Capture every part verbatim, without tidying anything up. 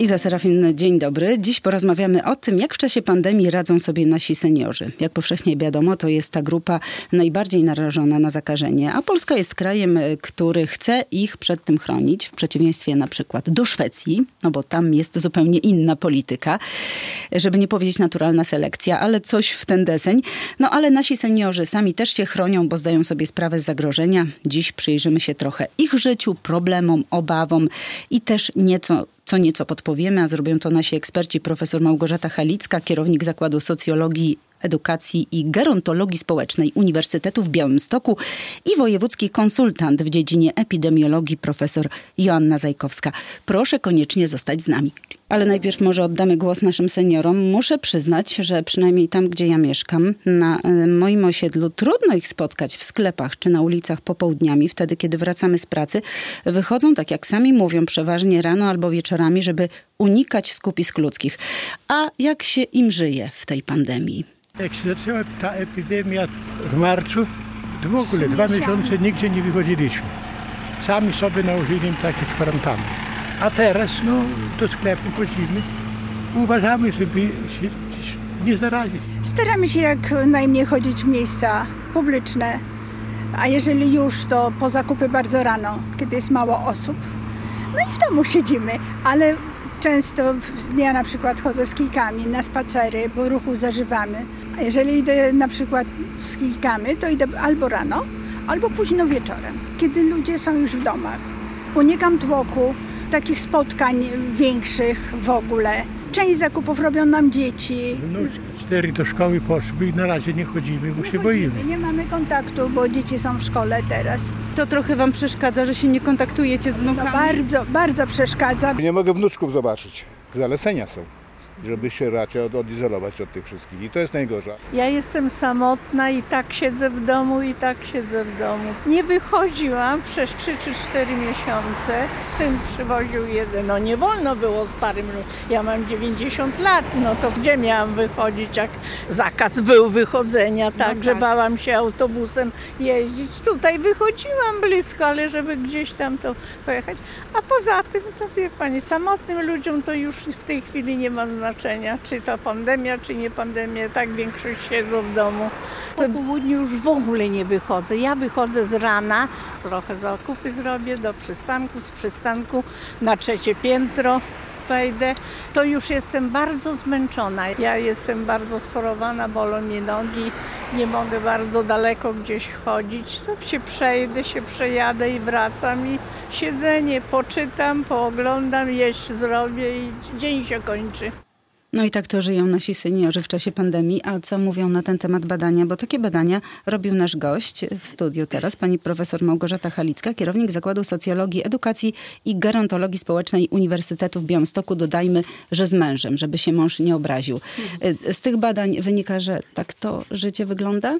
Iza Serafin, dzień dobry. Dziś porozmawiamy o tym, jak w czasie pandemii radzą sobie nasi seniorzy. Jak powszechnie wiadomo, to jest ta grupa najbardziej narażona na zakażenie, a Polska jest krajem, który chce ich przed tym chronić, w przeciwieństwie na przykład do Szwecji, no bo tam jest zupełnie inna polityka, żeby nie powiedzieć naturalna selekcja, ale coś w ten deseń. No ale nasi seniorzy sami też się chronią, bo zdają sobie sprawę z zagrożenia. Dziś przyjrzymy się trochę ich życiu, problemom, obawom i też nieco co nieco podpowiemy, a zrobią to nasi eksperci. Profesor Małgorzata Halicka, kierownik Zakładu Socjologii, Edukacji i Gerontologii Społecznej Uniwersytetu w Białymstoku i wojewódzki konsultant w dziedzinie epidemiologii profesor Joanna Zajkowska. Proszę koniecznie zostać z nami. Ale najpierw może oddamy głos naszym seniorom. Muszę przyznać, że przynajmniej tam, gdzie ja mieszkam, na moim osiedlu trudno ich spotkać w sklepach czy na ulicach popołudniami, wtedy kiedy wracamy z pracy. Wychodzą, tak jak sami mówią, przeważnie rano albo wieczorami, żeby unikać skupisk ludzkich. A jak się im żyje w tej pandemii? Jak się zaczęła ta epidemia w marcu, to w ogóle dwa miesiące nigdzie nie wychodziliśmy. Sami sobie nałożyli takie kwarantanny. A teraz no, do sklepu chodzimy, uważamy, żeby się nie zarazić. Staramy się jak najmniej chodzić w miejsca publiczne, a jeżeli już, to po zakupy bardzo rano, kiedy jest mało osób. No i w domu siedzimy, ale często ja na przykład chodzę z kijkami na spacery, bo ruchu zażywamy. A jeżeli idę na przykład z kijkami, to idę albo rano, albo późno wieczorem, kiedy ludzie są już w domach. Unikam tłoku, takich spotkań większych w ogóle. Część zakupów robią nam dzieci. No, cztery do szkoły poszły i na razie nie chodzimy, bo nie się chodzimy, boimy. Nie mamy kontaktu, bo dzieci są w szkole teraz. To trochę wam przeszkadza, że się nie kontaktujecie z To wnukami? bardzo, bardzo przeszkadza. Nie mogę wnuczków zobaczyć. Zalecenia są, żeby się raczej od, odizolować od tych wszystkich. I to jest najgorsza. Ja jestem samotna i tak siedzę w domu, i tak siedzę w domu. Nie wychodziłam przez trzy czy cztery miesiące. Syn przywoził jeden. No nie wolno było starym. Ja mam dziewięćdziesiąt lat, no to gdzie miałam wychodzić, jak zakaz był wychodzenia, tak, no tak. Że bałam się autobusem jeździć. Tutaj wychodziłam blisko, ale żeby gdzieś tam to pojechać. A poza tym, to wie pani, samotnym ludziom to już w tej chwili nie ma znaczenia, czy to pandemia, czy nie pandemia, tak większość siedzą w domu. Po południu już w ogóle nie wychodzę. Ja wychodzę z rana, trochę zakupy zrobię do przystanku, z przystanku na trzecie piętro wejdę. To już jestem bardzo zmęczona. Ja jestem bardzo schorowana, bolą mnie nogi, nie mogę bardzo daleko gdzieś chodzić. To się przejdę, się przejadę i wracam i siedzenie, poczytam, pooglądam, jeść zrobię i dzień się kończy. No i tak to żyją nasi seniorzy w czasie pandemii. A co mówią na ten temat badania? Bo takie badania robił nasz gość w studiu teraz, pani profesor Małgorzata Halicka, kierownik Zakładu Socjologii, Edukacji i Gerontologii Społecznej Uniwersytetu w Białymstoku. Dodajmy, że z mężem, żeby się mąż nie obraził. Z tych badań wynika, że tak to życie wygląda?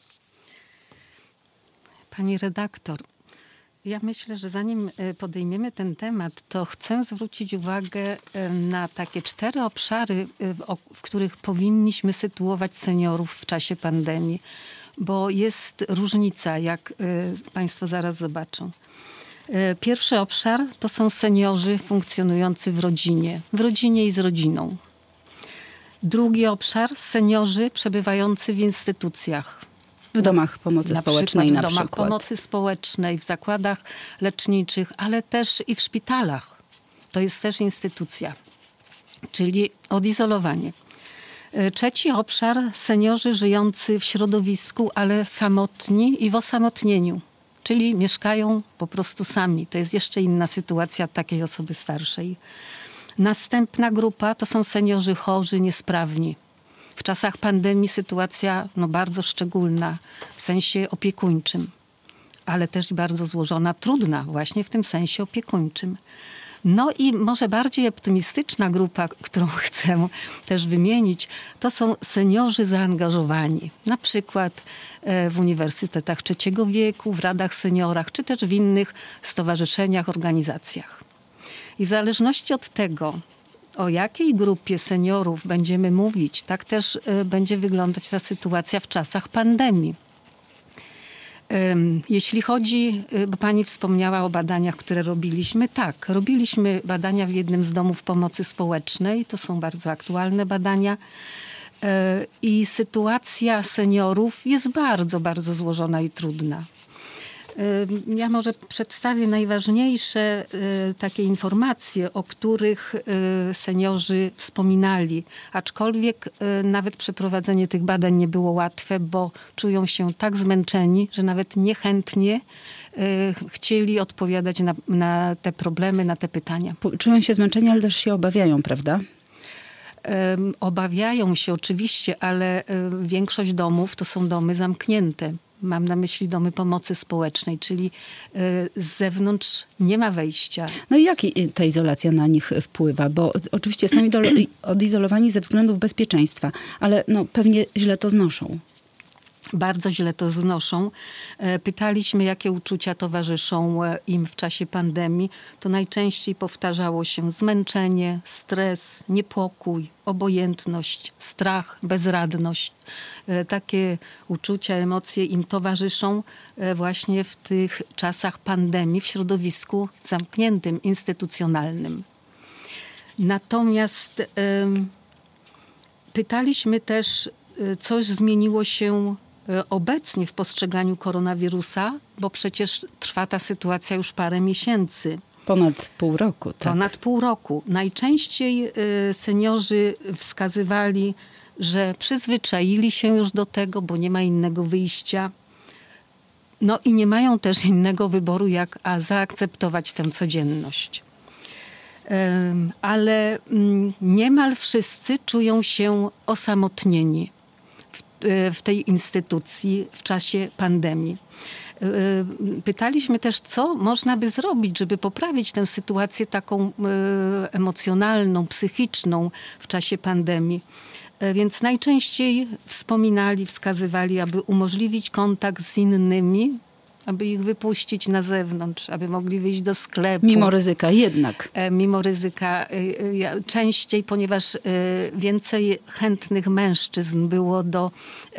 Pani redaktor, ja myślę, że zanim podejmiemy ten temat, to chcę zwrócić uwagę na takie cztery obszary, w których powinniśmy sytuować seniorów w czasie pandemii, bo jest różnica, jak państwo zaraz zobaczą. Pierwszy obszar to są seniorzy funkcjonujący w rodzinie, w rodzinie i z rodziną. Drugi obszar, seniorzy przebywający w instytucjach. W domach pomocy na społecznej przykład, na w domach przykład. pomocy społecznej, w zakładach leczniczych, ale też i w szpitalach. To jest też instytucja, czyli odizolowanie. Trzeci obszar, seniorzy żyjący w środowisku, ale samotni i w osamotnieniu, czyli mieszkają po prostu sami. To jest jeszcze inna sytuacja takiej osoby starszej. Następna grupa to są seniorzy chorzy, niesprawni. W czasach pandemii sytuacja no, bardzo szczególna w sensie opiekuńczym, ale też bardzo złożona, trudna właśnie w tym sensie opiekuńczym. No i może bardziej optymistyczna grupa, którą chcę też wymienić, to są seniorzy zaangażowani. Na przykład w uniwersytetach trzeciego wieku, w radach seniorach, czy też w innych stowarzyszeniach, organizacjach. I w zależności od tego, o jakiej grupie seniorów będziemy mówić, tak też będzie wyglądać ta sytuacja w czasach pandemii. Jeśli chodzi, bo pani wspomniała o badaniach, które robiliśmy. Tak, robiliśmy badania w jednym z domów pomocy społecznej. To są bardzo aktualne badania. I sytuacja seniorów jest bardzo, bardzo złożona i trudna. Ja może przedstawię najważniejsze takie informacje, o których seniorzy wspominali. Aczkolwiek nawet przeprowadzenie tych badań nie było łatwe, bo czują się tak zmęczeni, że nawet niechętnie chcieli odpowiadać na, na te problemy, na te pytania. Czują się zmęczeni, ale też się obawiają, prawda? Obawiają się oczywiście, ale większość domów to są domy zamknięte. Mam na myśli domy pomocy społecznej, czyli z zewnątrz nie ma wejścia. No i jak ta izolacja na nich wpływa? Bo oczywiście są odizolowani ze względów bezpieczeństwa, ale no pewnie źle to znoszą. Bardzo źle to znoszą. Pytaliśmy, jakie uczucia towarzyszą im w czasie pandemii. To najczęściej powtarzało się zmęczenie, stres, niepokój, obojętność, strach, bezradność. Takie uczucia, emocje im towarzyszą właśnie w tych czasach pandemii w środowisku zamkniętym, instytucjonalnym. Natomiast y, pytaliśmy też, coś zmieniło się obecnie w postrzeganiu koronawirusa, bo przecież trwa ta sytuacja już parę miesięcy. Ponad pół roku, tak. Ponad pół roku. Najczęściej seniorzy wskazywali, że przyzwyczaili się już do tego, bo nie ma innego wyjścia. No i nie mają też innego wyboru, jak a zaakceptować tę codzienność. Ale niemal wszyscy czują się osamotnieni w tej instytucji w czasie pandemii. Pytaliśmy też, co można by zrobić, żeby poprawić tę sytuację taką emocjonalną, psychiczną w czasie pandemii. Więc najczęściej wspominali, wskazywali, aby umożliwić kontakt z innymi, aby ich wypuścić na zewnątrz, aby mogli wyjść do sklepu. Mimo ryzyka jednak. Mimo ryzyka. Częściej, ponieważ więcej chętnych mężczyzn było do,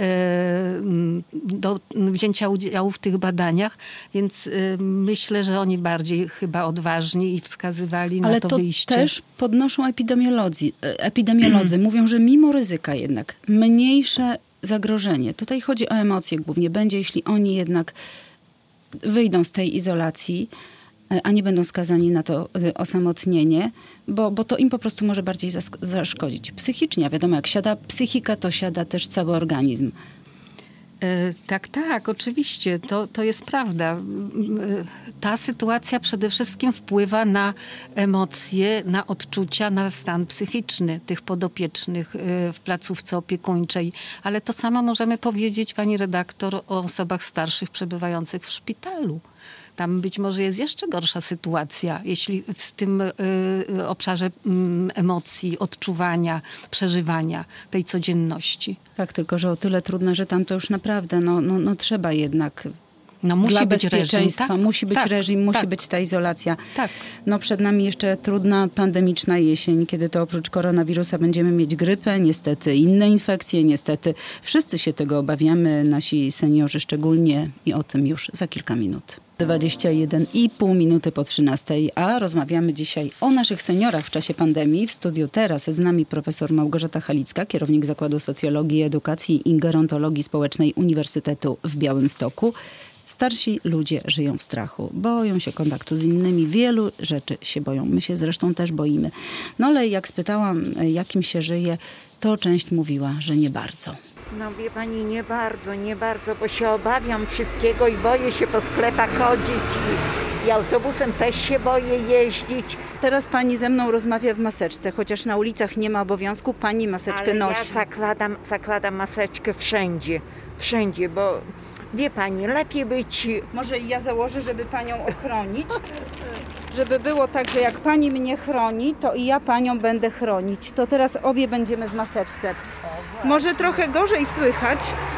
do wzięcia udziału w tych badaniach, więc myślę, że oni bardziej chyba odważni i wskazywali Ale na to, to wyjście. Ale to też podnoszą epidemiolodzy. Epidemiolodzy. Mówią, że mimo ryzyka jednak mniejsze zagrożenie. Tutaj chodzi o emocje głównie. Będzie, jeśli oni jednak wyjdą z tej izolacji, a nie będą skazani na to osamotnienie, bo, bo to im po prostu może bardziej zaszkodzić. Psychicznie, a wiadomo, jak siada psychika, to siada też cały organizm. Tak, tak, oczywiście, to, to jest prawda. Ta sytuacja przede wszystkim wpływa na emocje, na odczucia, na stan psychiczny tych podopiecznych w placówce opiekuńczej. Ale to samo możemy powiedzieć, pani redaktor, o osobach starszych przebywających w szpitalu. Tam być może jest jeszcze gorsza sytuacja, jeśli w tym y, obszarze y, emocji, odczuwania, przeżywania tej codzienności. Tak, tylko że o tyle trudne, że tam to już naprawdę no, no, no trzeba jednak no, musi dla być bezpieczeństwa. Reżim, tak? Musi być tak, reżim, musi tak. być ta izolacja. Tak. No przed nami jeszcze trudna, pandemiczna jesień, kiedy to oprócz koronawirusa będziemy mieć grypę, niestety inne infekcje, niestety wszyscy się tego obawiamy, nasi seniorzy szczególnie i o tym już za kilka minut. dwadzieścia jeden i pół minuty po trzynastej, a rozmawiamy dzisiaj o naszych seniorach w czasie pandemii. W studiu teraz z nami profesor Małgorzata Halicka, kierownik Zakładu Socjologii, Edukacji i Gerontologii Społecznej Uniwersytetu w Białymstoku. Starsi ludzie żyją w strachu, boją się kontaktu z innymi, wielu rzeczy się boją. My się zresztą też boimy. No ale jak spytałam, jakim się żyje, to część mówiła, że nie bardzo. No wie pani, nie bardzo, nie bardzo, bo się obawiam wszystkiego i boję się po sklepach chodzić i, i autobusem też się boję jeździć. Teraz pani ze mną rozmawia w maseczce, chociaż na ulicach nie ma obowiązku, pani maseczkę Ale nosi. ja zakładam, zakładam maseczkę wszędzie, wszędzie, bo wie pani, lepiej być... Może ja założę, żeby panią ochronić, żeby było tak, że jak pani mnie chroni, to i ja panią będę chronić. To teraz obie będziemy w maseczce. Może trochę gorzej słychać,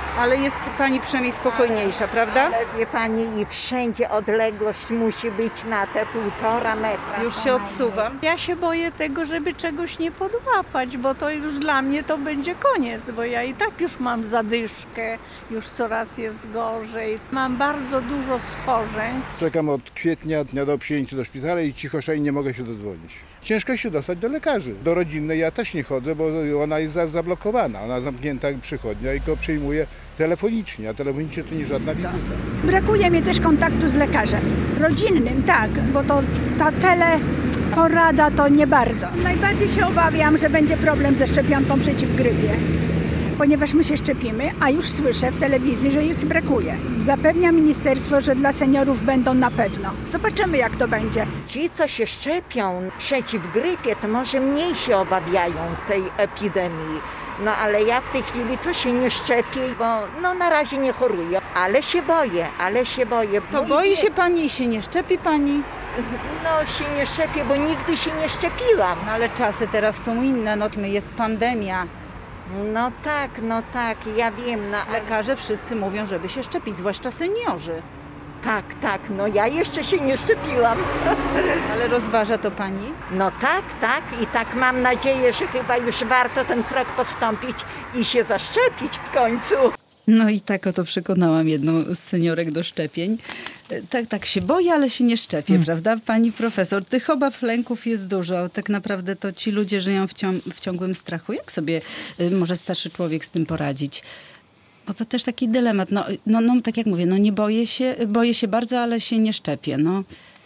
Ale jest pani przynajmniej spokojniejsza, prawda? Ale wie pani, i wszędzie odległość musi być na te półtora metra. Już się odsuwam. Ja się boję tego, żeby czegoś nie podłapać, bo to już dla mnie to będzie koniec, bo ja i tak już mam zadyszkę, już coraz jest gorzej. Mam bardzo dużo schorzeń. Czekam od kwietnia dnia do przyjęcia do szpitala i cicho i nie mogę się dodzwonić. Ciężko się dostać do lekarzy. Do rodzinnej ja też nie chodzę, bo ona jest zablokowana. Ona zamknięta przychodnia i go przyjmuje telefonicznie, a telefonicznie to nie żadna wizyta. Brakuje mi też kontaktu z lekarzem. Rodzinnym, tak, bo to ta teleporada to nie bardzo. Najbardziej się obawiam, że będzie problem ze szczepionką przeciw grypie, ponieważ my się szczepimy, a już słyszę w telewizji, że ich brakuje. Zapewnia ministerstwo, że dla seniorów będą na pewno. Zobaczymy, jak to będzie. Ci, co się szczepią przeciw grypie, to może mniej się obawiają tej epidemii. No ale ja w tej chwili to się nie szczepię, bo no na razie nie choruję. Ale się boję, ale się boję. To boi się pani i się nie szczepi pani? No się nie szczepię, bo nigdy się nie szczepiłam. No ale czasy teraz są inne, no jest pandemia. No tak, no tak, ja wiem. No, ale... Lekarze wszyscy mówią, żeby się szczepić, zwłaszcza seniorzy. Tak, tak, no ja jeszcze się nie szczepiłam. Ale rozważa to pani? No tak, tak i tak mam nadzieję, że chyba już warto ten krok postąpić i się zaszczepić w końcu. No i tak oto przekonałam jedną z seniorek do szczepień. Tak, tak się boję, ale się nie szczepię, hmm. prawda? Pani profesor, tych obaw, lęków jest dużo. Tak naprawdę to ci ludzie żyją w, cią- w ciągłym strachu. Jak sobie y, może starszy człowiek z tym poradzić? Bo to też taki dylemat. No, no, no tak jak mówię, no nie boję się, boję się bardzo, ale się nie szczepię. No.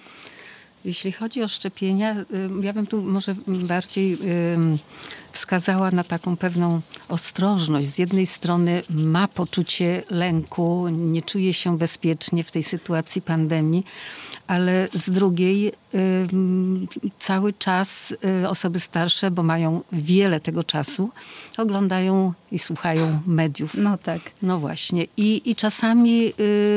Jeśli chodzi o szczepienia, ja bym tu może bardziej wskazała na taką pewną ostrożność. Z jednej strony ma poczucie lęku, nie czuje się bezpiecznie w tej sytuacji pandemii, ale z drugiej cały czas osoby starsze, bo mają wiele tego czasu, oglądają i słuchają mediów. No tak. No właśnie. I, i czasami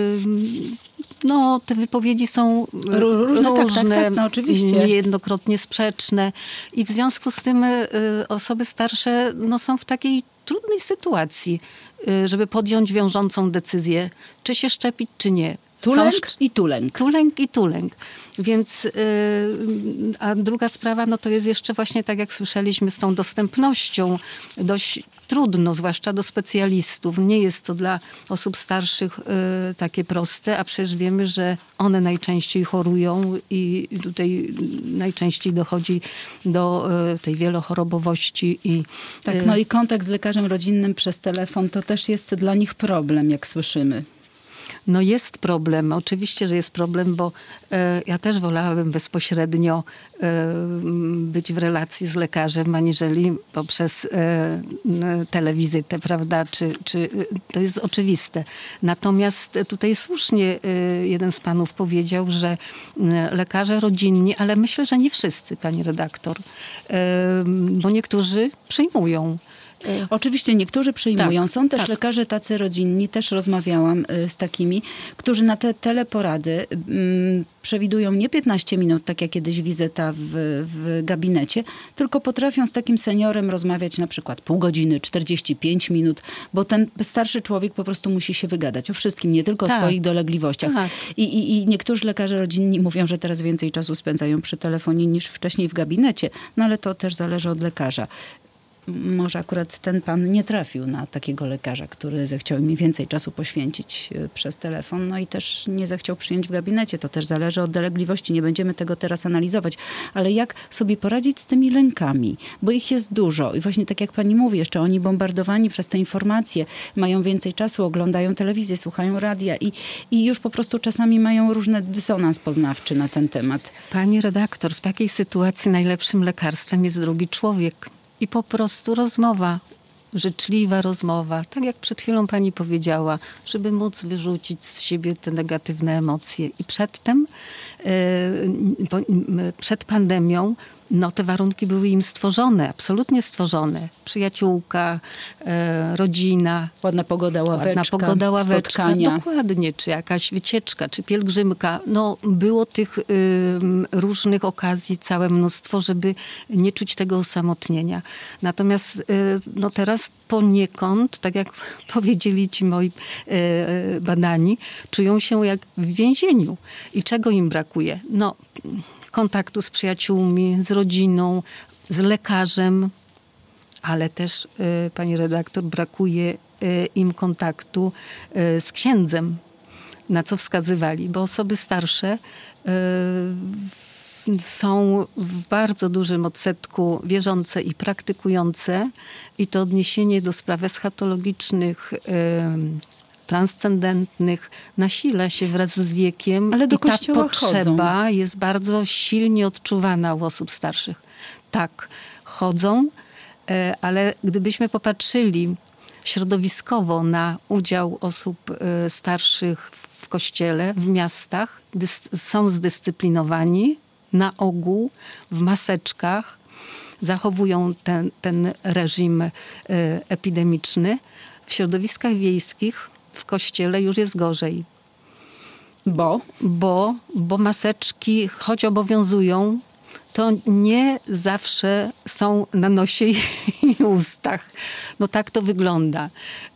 no, te wypowiedzi są różne, różne tak, tak, tak, no, oczywiście. Niejednokrotnie sprzeczne. I w związku z tym osoby starsze no, są w takiej trudnej sytuacji, żeby podjąć wiążącą decyzję, czy się szczepić, czy nie. Tulęk Są, i tulęk. Tulęk i tulęk. Więc, yy, a druga sprawa, no to jest jeszcze właśnie, tak jak słyszeliśmy, z tą dostępnością dość trudno, zwłaszcza do specjalistów. Nie jest to dla osób starszych yy, takie proste, a przecież wiemy, że one najczęściej chorują i tutaj najczęściej dochodzi do yy, tej wielochorobowości. I, tak, yy, no i kontakt z lekarzem rodzinnym przez telefon to też jest dla nich problem, jak słyszymy. No jest problem, oczywiście, że jest problem, bo e, ja też wolałabym bezpośrednio e, być w relacji z lekarzem, aniżeli poprzez e, telewizytę, prawda, czy, czy to jest oczywiste. Natomiast tutaj słusznie e, jeden z panów powiedział, że e, lekarze rodzinni, ale myślę, że nie wszyscy, pani redaktor, e, bo niektórzy przyjmują. Oczywiście niektórzy przyjmują. Tak, Są też tak. lekarze tacy rodzinni, też rozmawiałam z takimi, którzy na te teleporady mm, przewidują nie piętnaście minut, tak jak kiedyś wizyta w, w gabinecie, tylko potrafią z takim seniorem rozmawiać na przykład pół godziny, czterdzieści pięć minut, bo ten starszy człowiek po prostu musi się wygadać o wszystkim, nie tylko tak. o swoich dolegliwościach. Tak. I, i, I niektórzy lekarze rodzinni mówią, że teraz więcej czasu spędzają przy telefonie niż wcześniej w gabinecie, no ale to też zależy od lekarza. Może akurat ten pan nie trafił na takiego lekarza, który zechciał mi więcej czasu poświęcić przez telefon, no i też nie zechciał przyjąć w gabinecie. To też zależy od dolegliwości, nie będziemy tego teraz analizować. Ale jak sobie poradzić z tymi lękami? Bo ich jest dużo i właśnie tak jak pani mówi, jeszcze oni bombardowani przez te informacje, mają więcej czasu, oglądają telewizję, słuchają radia i, i już po prostu czasami mają różny dysonans poznawczy na ten temat. Pani redaktor, w takiej sytuacji najlepszym lekarstwem jest drugi człowiek. I po prostu rozmowa, życzliwa rozmowa, tak jak przed chwilą pani powiedziała, żeby móc wyrzucić z siebie te negatywne emocje. I przedtem, przed pandemią, no te warunki były im stworzone, absolutnie stworzone. Przyjaciółka, e, rodzina. Ładna pogoda, ławeczka, Ładna pogoda, ławeczka, spotkania. dokładnie. Czy jakaś wycieczka, czy pielgrzymka. No było tych y, różnych okazji całe mnóstwo, żeby nie czuć tego osamotnienia. Natomiast y, no teraz poniekąd, tak jak powiedzieli ci moi y, badani, czują się jak w więzieniu. I czego im brakuje? No kontaktu z przyjaciółmi, z rodziną, z lekarzem, ale też, y, pani redaktor, brakuje y, im kontaktu y, z księdzem, na co wskazywali, bo osoby starsze y, są w bardzo dużym odsetku wierzące i praktykujące i to odniesienie do spraw eschatologicznych, y, transcendentnych nasila się wraz z wiekiem. Ale do i ta kościoła potrzeba chodzą. jest bardzo silnie odczuwana u osób starszych. Tak, chodzą, ale gdybyśmy popatrzyli środowiskowo na udział osób starszych w kościele, w miastach, są zdyscyplinowani, na ogół w maseczkach, zachowują ten, ten reżim epidemiczny. W środowiskach wiejskich w kościele już jest gorzej. Bo? Bo, bo maseczki, choć obowiązują, to nie zawsze są na nosie i ustach. No tak to wygląda.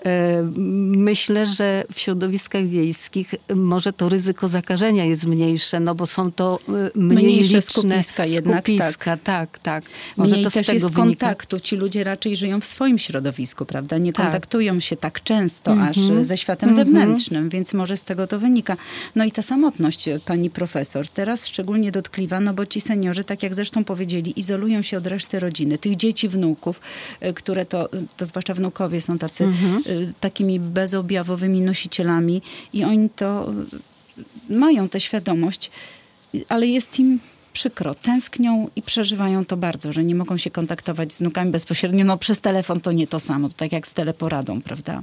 Myślę, że w środowiskach wiejskich może to ryzyko zakażenia jest mniejsze, no bo są to mniej Mniejsze liczne skupiska jednak, skupiska, tak, tak. tak. Może Mniej to z też tego jest wynika. kontaktu. Ci ludzie raczej żyją w swoim środowisku, prawda? Nie Tak. kontaktują się tak często Mhm. aż ze światem Mhm. zewnętrznym, więc może z tego to wynika. No i ta samotność, pani profesor, teraz szczególnie dotkliwa, no bo ci seniorzy, tak jak zresztą powiedzieli, izolują się od reszty rodziny, tych dzieci, wnuków, y, które to, to zwłaszcza wnukowie są tacy Mhm. y, takimi bezobjawowymi nosicielami i oni to y, mają tę świadomość, y, ale jest im przykro, tęsknią i przeżywają to bardzo, że nie mogą się kontaktować z wnukami bezpośrednio. No przez telefon to nie to samo, to tak jak z teleporadą, prawda?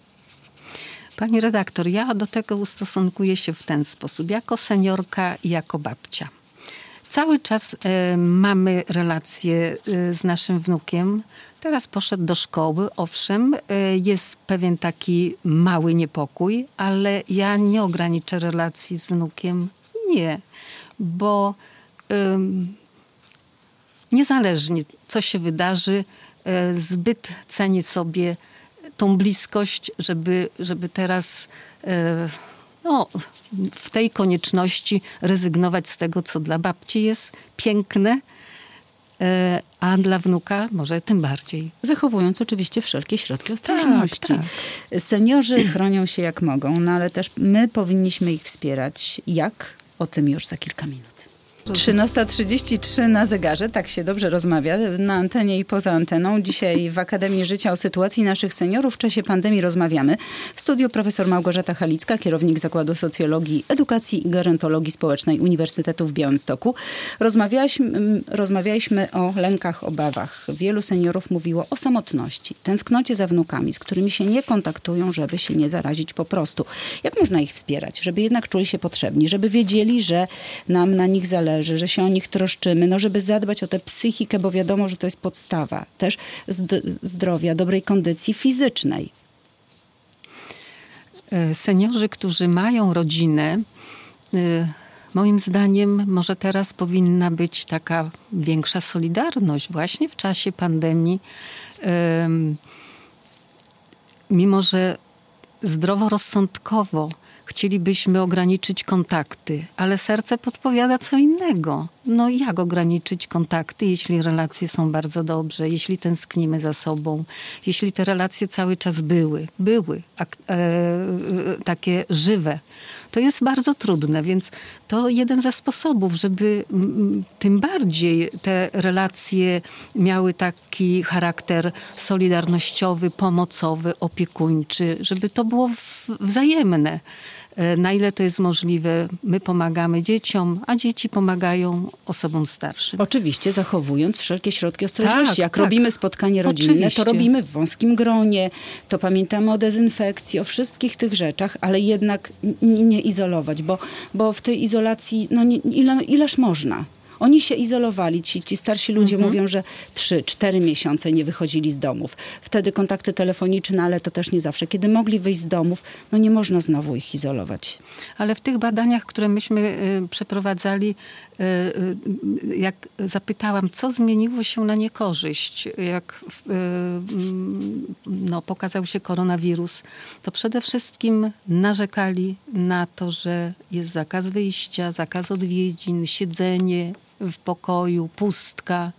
Pani redaktor, ja do tego ustosunkuję się w ten sposób, jako seniorka i jako babcia. Cały czas y, mamy relacje y, z naszym wnukiem. Teraz poszedł do szkoły, owszem, y, jest pewien taki mały niepokój, ale ja nie ograniczę relacji z wnukiem. Nie, bo y, niezależnie co się wydarzy, y, zbyt cenię sobie tą bliskość, żeby, żeby teraz y, no, w tej konieczności rezygnować z tego, co dla babci jest piękne, a dla wnuka może tym bardziej. Zachowując oczywiście wszelkie środki ostrożności. Tak, Seniorzy chronią się jak mogą, no ale też my powinniśmy ich wspierać. Jak? O tym już za kilka minut. trzynasta trzydzieści trzy na zegarze, tak się dobrze rozmawia na antenie i poza anteną. Dzisiaj w Akademii Życia o sytuacji naszych seniorów w czasie pandemii rozmawiamy. W studiu profesor Małgorzata Halicka, kierownik Zakładu Socjologii, Edukacji i Gerontologii Społecznej Uniwersytetu w Białymstoku. Rozmawialiśmy, rozmawialiśmy o lękach, obawach. Wielu seniorów mówiło o samotności, tęsknocie za wnukami, z którymi się nie kontaktują, żeby się nie zarazić po prostu. Jak można ich wspierać, żeby jednak czuli się potrzebni, żeby wiedzieli, że nam na nich zależy, że się o nich troszczymy, no żeby zadbać o tę psychikę, bo wiadomo, że to jest podstawa też zdrowia, dobrej kondycji fizycznej. Seniorzy, którzy mają rodzinę, moim zdaniem może teraz powinna być taka większa solidarność właśnie w czasie pandemii. Mimo że zdroworozsądkowo chcielibyśmy ograniczyć kontakty, ale serce podpowiada co innego. No jak ograniczyć kontakty, jeśli relacje są bardzo dobrze, jeśli tęsknimy za sobą, jeśli te relacje cały czas były, były ak- e, takie żywe. To jest bardzo trudne, więc to jeden ze sposobów, żeby m, tym bardziej te relacje miały taki charakter solidarnościowy, pomocowy, opiekuńczy, żeby to było w, wzajemne. Na ile to jest możliwe, my pomagamy dzieciom, a dzieci pomagają osobom starszym. Oczywiście zachowując wszelkie środki ostrożności. Tak, Jak tak. robimy spotkanie rodzinne, Oczywiście. to robimy w wąskim gronie, to pamiętamy o dezynfekcji, o wszystkich tych rzeczach, ale jednak n- nie izolować, bo, bo w tej izolacji, no nie, ile, ileż można? Oni się izolowali. Ci, ci starsi ludzie Mhm. mówią, że trzy, cztery miesiące nie wychodzili z domów. Wtedy kontakty telefoniczne, ale to też nie zawsze. Kiedy mogli wyjść z domów, no nie można znowu ich izolować. Ale w tych badaniach, które myśmy y, przeprowadzali, y, y, jak zapytałam, co zmieniło się na niekorzyść, jak y, no, pokazał się koronawirus, to przede wszystkim narzekali na to, że jest zakaz wyjścia, zakaz odwiedzin, siedzenie w pokoju, pustka.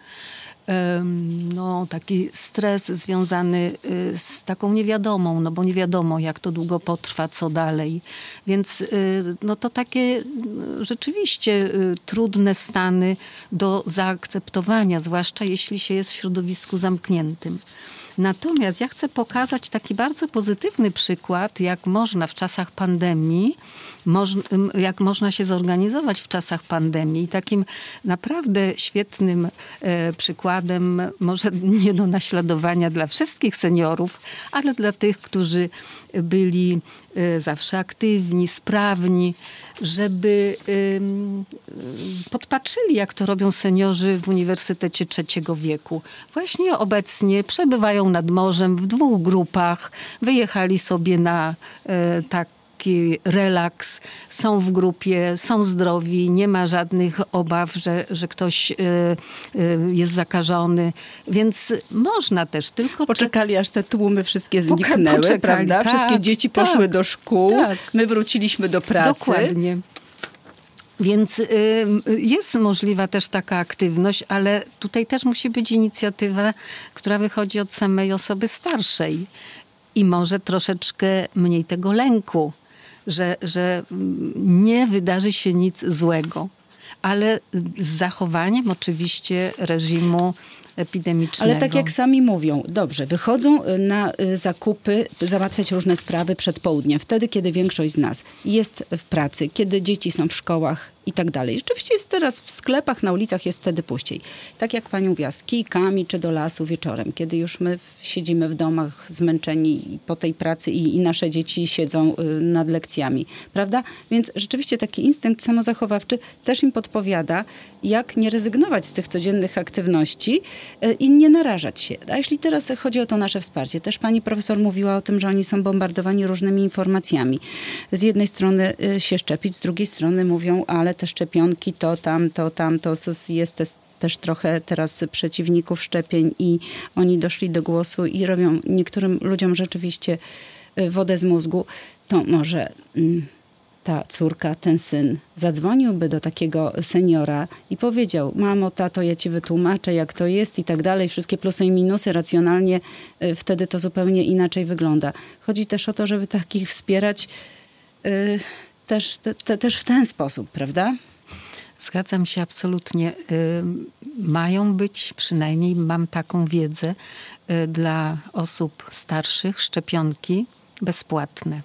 No, taki stres związany z taką niewiadomą, no bo nie wiadomo, jak to długo potrwa, co dalej. Więc no, to takie rzeczywiście trudne stany do zaakceptowania, zwłaszcza jeśli się jest w środowisku zamkniętym. Natomiast ja chcę pokazać taki bardzo pozytywny przykład, jak można w czasach pandemii, moż, jak można się zorganizować w czasach pandemii. I takim naprawdę świetnym e, przykładem, może nie do naśladowania dla wszystkich seniorów, ale dla tych, którzy byli e, zawsze aktywni, sprawni, żeby y, podpatrzyli, jak to robią seniorzy w Uniwersytecie Trzeciego Wieku. Właśnie obecnie przebywają nad morzem w dwóch grupach, wyjechali sobie na y, taki relaks, są w grupie, są zdrowi, nie ma żadnych obaw, że, że ktoś y, y, jest zakażony, więc można też tylko... Poczekali, aż te tłumy wszystkie zniknęły, Poczekali, prawda? tak, Wszystkie dzieci poszły tak, do szkół, tak. my wróciliśmy do pracy. Dokładnie. Więc y, jest możliwa też taka aktywność, ale tutaj też musi być inicjatywa, która wychodzi od samej osoby starszej. I może troszeczkę mniej tego lęku, że, że nie wydarzy się nic złego. Ale z zachowaniem oczywiście reżimu epidemicznego. Ale tak jak sami mówią, dobrze, wychodzą na zakupy, załatwiać różne sprawy przed południem, wtedy, kiedy większość z nas jest w pracy, kiedy dzieci są w szkołach i tak dalej. Rzeczywiście jest teraz w sklepach, na ulicach jest wtedy puściej. Tak jak pani mówiła, z kijkami czy do lasu wieczorem, kiedy już my siedzimy w domach zmęczeni po tej pracy i, i nasze dzieci siedzą nad lekcjami, prawda? Więc rzeczywiście taki instynkt samozachowawczy też im podpowiada, jak nie rezygnować z tych codziennych aktywności i nie narażać się. A jeśli teraz chodzi o to nasze wsparcie, też pani profesor mówiła o tym, że oni są bombardowani różnymi informacjami. Z jednej strony się szczepić, z drugiej strony mówią, ale te szczepionki to tam, to tam, to jest też, też trochę teraz przeciwników szczepień i oni doszli do głosu i robią niektórym ludziom rzeczywiście wodę z mózgu. To może ta córka, ten syn zadzwoniłby do takiego seniora i powiedział: mamo, tato, ja ci wytłumaczę, jak to jest i tak dalej, wszystkie plusy i minusy, racjonalnie wtedy to zupełnie inaczej wygląda. Chodzi też o to, żeby takich wspierać yy, też, te, te, też w ten sposób, prawda? Zgadzam się absolutnie. Mają być, przynajmniej mam taką wiedzę, dla osób starszych szczepionki bezpłatne.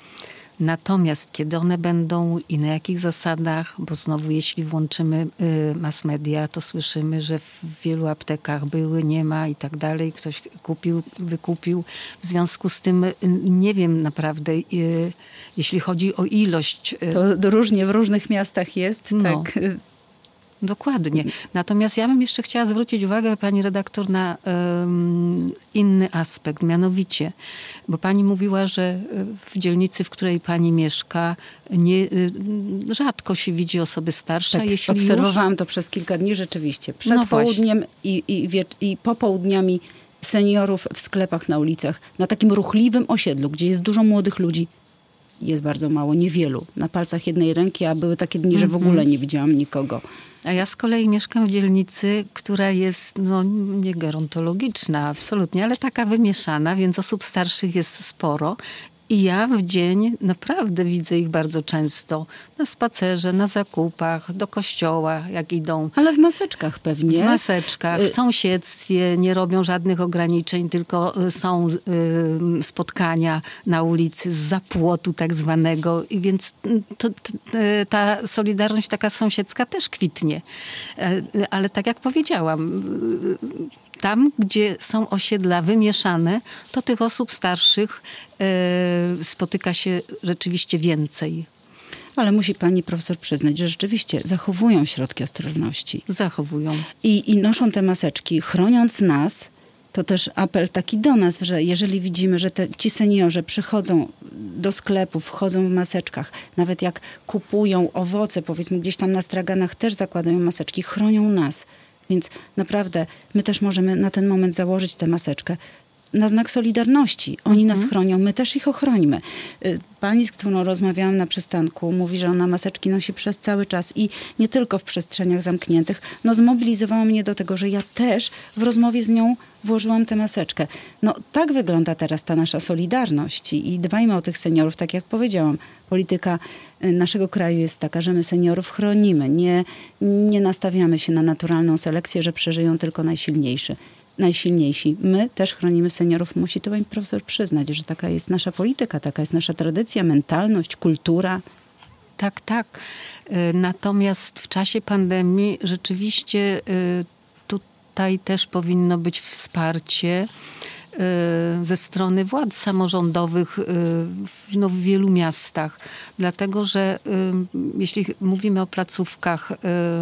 Natomiast kiedy one będą i na jakich zasadach, bo znowu jeśli włączymy mass media, to słyszymy, że w wielu aptekach były, nie ma i tak dalej. Ktoś kupił, wykupił. W związku z tym nie wiem naprawdę, jeśli chodzi o ilość. To różnie w różnych miastach jest, no. tak. Dokładnie. Natomiast ja bym jeszcze chciała zwrócić uwagę, pani redaktor, na um, inny aspekt. Mianowicie, bo pani mówiła, że w dzielnicy, w której pani mieszka, nie, rzadko się widzi osoby starsze. Tak, jeśli obserwowałam już... to przez kilka dni rzeczywiście. Przed No południem i, i, wie, i popołudniami seniorów w sklepach, na ulicach, na takim ruchliwym osiedlu, gdzie jest dużo młodych ludzi. Jest bardzo mało, niewielu. Na palcach jednej ręki, a były takie dni, że w ogóle nie widziałam nikogo. A ja z kolei mieszkam w dzielnicy, która jest no, nie gerontologiczna absolutnie, ale taka wymieszana, więc osób starszych jest sporo. I ja w dzień naprawdę widzę ich bardzo często. Na spacerze, na zakupach, do kościoła, jak idą. Ale w maseczkach pewnie. W maseczkach, w sąsiedztwie, nie robią żadnych ograniczeń, tylko są y, spotkania na ulicy zza płotu tak zwanego. I więc to, ta solidarność taka sąsiedzka też kwitnie. Ale tak jak powiedziałam, tam, gdzie są osiedla wymieszane, to tych osób starszych y, spotyka się rzeczywiście więcej. Ale musi pani profesor przyznać, że rzeczywiście zachowują środki ostrożności. Zachowują. I, i noszą te maseczki, chroniąc nas. To też apel taki do nas, że jeżeli widzimy, że te, ci seniorzy przychodzą do sklepu, wchodzą w maseczkach, nawet jak kupują owoce, powiedzmy gdzieś tam na straganach też zakładają maseczki, chronią nas. Więc naprawdę my też możemy na ten moment założyć tę maseczkę na znak solidarności. Oni mhm. nas chronią, my też ich ochronimy. Pani, z którą rozmawiałam na przystanku, mówi, że ona maseczki nosi przez cały czas i nie tylko w przestrzeniach zamkniętych. No zmobilizowała mnie do tego, że ja też w rozmowie z nią włożyłam tę maseczkę. No tak wygląda teraz ta nasza solidarność i, i dbajmy o tych seniorów, tak jak powiedziałam. Polityka naszego kraju jest taka, że my seniorów chronimy. Nie, nie nastawiamy się na naturalną selekcję, że przeżyją tylko najsilniejszy. najsilniejsi. My też chronimy seniorów. Musi to pani profesor przyznać, że taka jest nasza polityka, taka jest nasza tradycja, mentalność, kultura. Tak, tak. Natomiast w czasie pandemii rzeczywiście tutaj też powinno być wsparcie ze strony władz samorządowych w, no, w wielu miastach. Dlatego, że jeśli mówimy o placówkach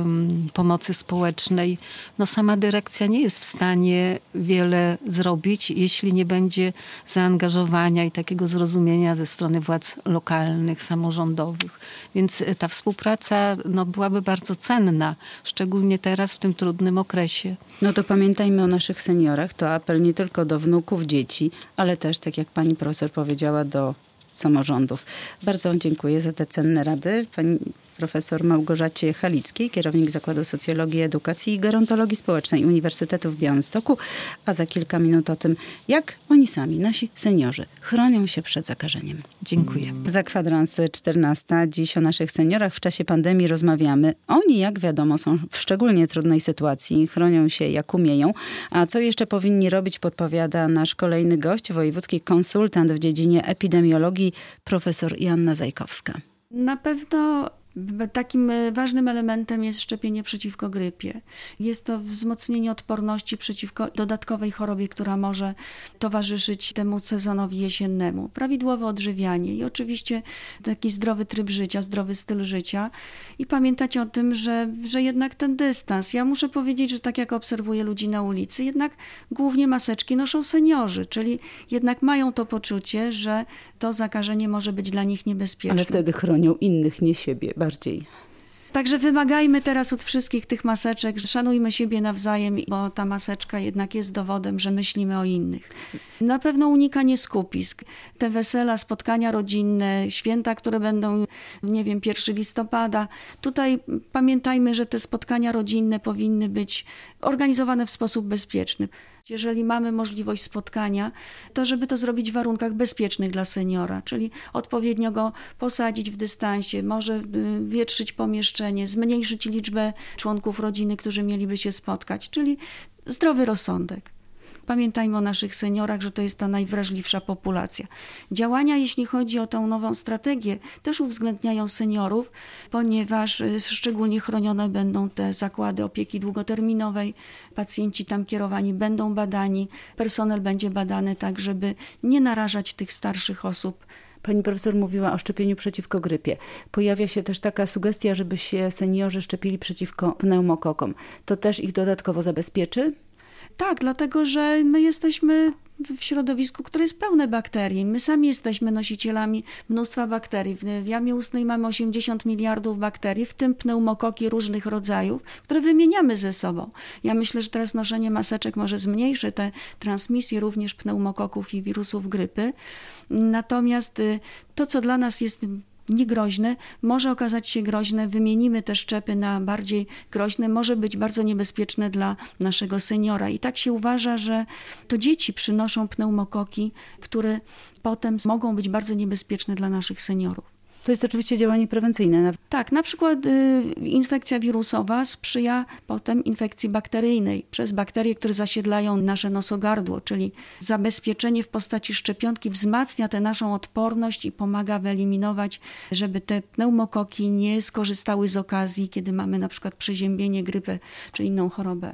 pomocy społecznej, no sama dyrekcja nie jest w stanie wiele zrobić, jeśli nie będzie zaangażowania i takiego zrozumienia ze strony władz lokalnych, samorządowych. Więc ta współpraca no, byłaby bardzo cenna, szczególnie teraz w tym trudnym okresie. No to pamiętajmy o naszych seniorach. To apel nie tylko do wnuków, dzieci, ale też, tak jak pani profesor powiedziała, do samorządów. Bardzo dziękuję za te cenne rady. Pani profesor Małgorzacie Halickiej, kierownik Zakładu Socjologii, Edukacji i Gerontologii Społecznej Uniwersytetu w Białymstoku, a za kilka minut o tym, jak oni sami, nasi seniorzy, chronią się przed zakażeniem. Dziękuję. Za kwadrans czternasta. Dziś o naszych seniorach w czasie pandemii rozmawiamy. Oni, jak wiadomo, są w szczególnie trudnej sytuacji, chronią się jak umieją. A co jeszcze powinni robić, podpowiada nasz kolejny gość, wojewódzki konsultant w dziedzinie epidemiologii, profesor Joanna Zajkowska. Na pewno takim ważnym elementem jest szczepienie przeciwko grypie. Jest to wzmocnienie odporności przeciwko dodatkowej chorobie, która może towarzyszyć temu sezonowi jesiennemu. Prawidłowe odżywianie i oczywiście taki zdrowy tryb życia, zdrowy styl życia. I pamiętać o tym, że, że jednak ten dystans. Ja muszę powiedzieć, że tak jak obserwuję ludzi na ulicy, jednak głównie maseczki noszą seniorzy, czyli jednak mają to poczucie, że to zakażenie może być dla nich niebezpieczne. Ale wtedy chronią innych, nie siebie bardziej. Także wymagajmy teraz od wszystkich tych maseczek, szanujmy siebie nawzajem, bo ta maseczka jednak jest dowodem, że myślimy o innych. Na pewno unikanie skupisk. Te wesela, spotkania rodzinne, święta, które będą, nie wiem, pierwszego listopada. Tutaj pamiętajmy, że te spotkania rodzinne powinny być organizowane w sposób bezpieczny. Jeżeli mamy możliwość spotkania, to żeby to zrobić w warunkach bezpiecznych dla seniora, czyli odpowiednio go posadzić w dystansie, może wietrzyć pomieszczenie, zmniejszyć liczbę członków rodziny, którzy mieliby się spotkać, czyli zdrowy rozsądek. Pamiętajmy o naszych seniorach, że to jest ta najwrażliwsza populacja. Działania, jeśli chodzi o tą nową strategię, też uwzględniają seniorów, ponieważ szczególnie chronione będą te zakłady opieki długoterminowej. Pacjenci tam kierowani będą badani, personel będzie badany tak, żeby nie narażać tych starszych osób. Pani profesor mówiła o szczepieniu przeciwko grypie. Pojawia się też taka sugestia, żeby się seniorzy szczepili przeciwko pneumokokom. To też ich dodatkowo zabezpieczy? Tak, dlatego że my jesteśmy w środowisku, które jest pełne bakterii. My sami jesteśmy nosicielami mnóstwa bakterii. W jamie ustnej mamy osiemdziesiąt miliardów bakterii, w tym pneumokoki różnych rodzajów, które wymieniamy ze sobą. Ja myślę, że teraz noszenie maseczek może zmniejszy te transmisje również pneumokoków i wirusów grypy. Natomiast to, co dla nas jest niegroźne, może okazać się groźne. Wymienimy te szczepy na bardziej groźne, może być bardzo niebezpieczne dla naszego seniora. I tak się uważa, że to dzieci przynoszą pneumokoki, które potem mogą być bardzo niebezpieczne dla naszych seniorów. To jest oczywiście działanie prewencyjne. Tak, na przykład y, infekcja wirusowa sprzyja potem infekcji bakteryjnej przez bakterie, które zasiedlają nasze nosogardło, czyli zabezpieczenie w postaci szczepionki wzmacnia tę naszą odporność i pomaga wyeliminować, żeby te pneumokoki nie skorzystały z okazji, kiedy mamy na przykład przeziębienie, grypę czy inną chorobę.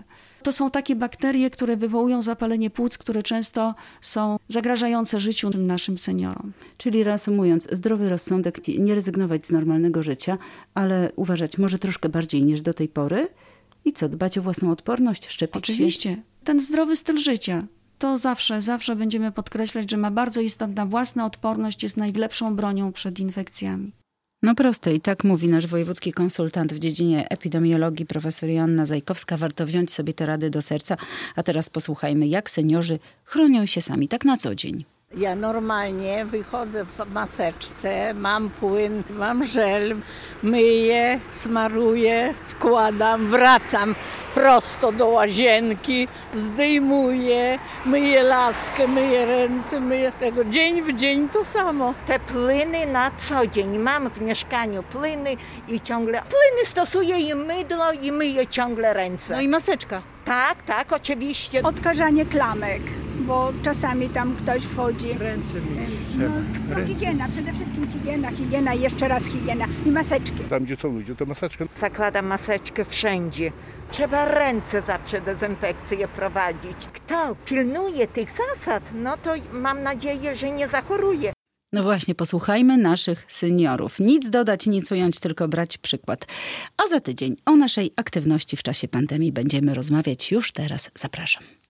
To są takie bakterie, które wywołują zapalenie płuc, które często są zagrażające życiu naszym seniorom. Czyli reasumując, zdrowy rozsądek, nie rezygnować z normalnego życia, ale uważać może troszkę bardziej niż do tej pory. I co, dbać o własną odporność, szczepić Oczywiście. się? Ten zdrowy styl życia. To zawsze, zawsze będziemy podkreślać, że ma bardzo istotna własna odporność, jest najlepszą bronią przed infekcjami. No proste i tak mówi nasz wojewódzki konsultant w dziedzinie epidemiologii, profesor Joanna Zajkowska. Warto wziąć sobie te rady do serca. A teraz posłuchajmy, jak seniorzy chronią się sami tak na co dzień. Ja normalnie wychodzę w maseczce, mam płyn, mam żel, myję, smaruję, wkładam, wracam prosto do łazienki, zdejmuję, myję laskę, myję ręce, myję tego. Dzień w dzień to samo. Te płyny na co dzień. Mam w mieszkaniu płyny i ciągle płyny stosuję i mydło i myję ciągle ręce. No i maseczka. Tak, tak, oczywiście. Odkażanie klamek, bo czasami tam ktoś wchodzi. Ręce myć No, trzeba. no Ręce. higiena, przede wszystkim higiena, higiena i jeszcze raz higiena i maseczki. Tam, gdzie są ludzie, to maseczkę. Zakładam maseczkę wszędzie. Trzeba ręce zawsze dezynfekcję prowadzić. Kto pilnuje tych zasad, no to mam nadzieję, że nie zachoruje. No właśnie, posłuchajmy naszych seniorów. Nic dodać, nic ująć, tylko brać przykład. A za tydzień o naszej aktywności w czasie pandemii będziemy rozmawiać. Już teraz zapraszam.